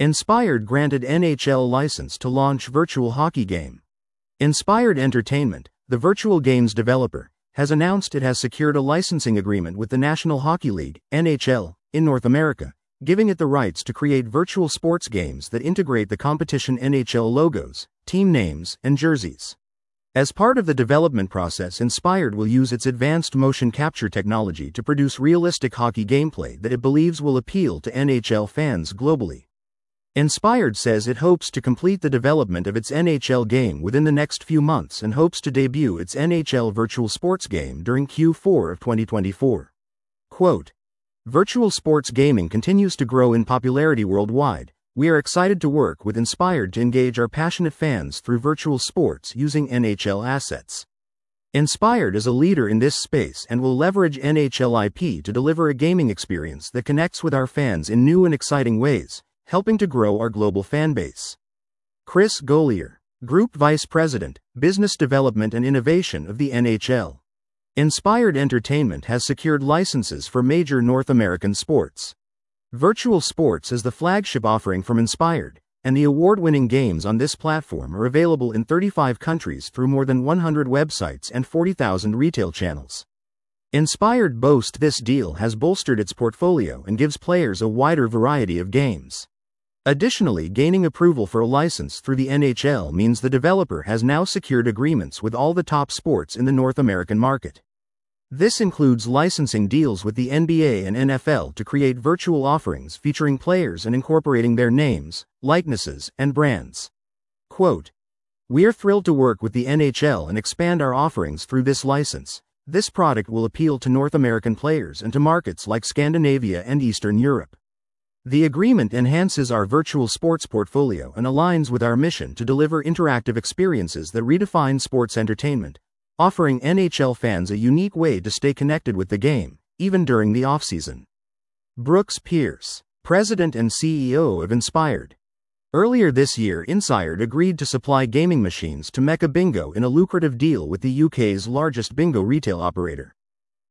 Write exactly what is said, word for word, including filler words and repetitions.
Inspired granted N H L license to launch virtual hockey game. Inspired Entertainment, the virtual games developer, has announced it has secured a licensing agreement with the National Hockey League, N H L, in North America, giving it the rights to create virtual sports games that integrate the competition N H L logos, team names, and jerseys. As part of the development process, Inspired will use its advanced motion capture technology to produce realistic hockey gameplay that it believes will appeal to N H L fans globally. Inspired says it hopes to complete the development of its N H L game within the next few months and hopes to debut its N H L virtual sports game during Q four of twenty twenty-four. Quote, "Virtual sports gaming continues to grow in popularity worldwide. We are excited to work with Inspired to engage our passionate fans through virtual sports using N H L assets. Inspired is a leader in this space and will leverage N H L I P to deliver a gaming experience that connects with our fans in new and exciting ways, helping to grow our global fanbase." Chris Golier, Group Vice President, Business Development and Innovation of the N H L. Inspired Entertainment has secured licenses for major North American sports. Virtual Sports is the flagship offering from Inspired, and the award-winning games on this platform are available in thirty-five countries through more than one hundred websites and forty thousand retail channels. Inspired boasts this deal has bolstered its portfolio and gives players a wider variety of games. Additionally, gaining approval for a license through the N H L means the developer has now secured agreements with all the top sports in the North American market. This includes licensing deals with the N B A and N F L to create virtual offerings featuring players and incorporating their names, likenesses, and brands. Quote, "We're thrilled to work with the N H L and expand our offerings through this license. This product will appeal to North American players and to markets like Scandinavia and Eastern Europe. The agreement enhances our virtual sports portfolio and aligns with our mission to deliver interactive experiences that redefine sports entertainment, offering N H L fans a unique way to stay connected with the game, even during the offseason." Brooks Pierce, President and C E O of Inspired. Earlier this year, Inspired agreed to supply gaming machines to Mecca Bingo in a lucrative deal with the U K's largest bingo retail operator.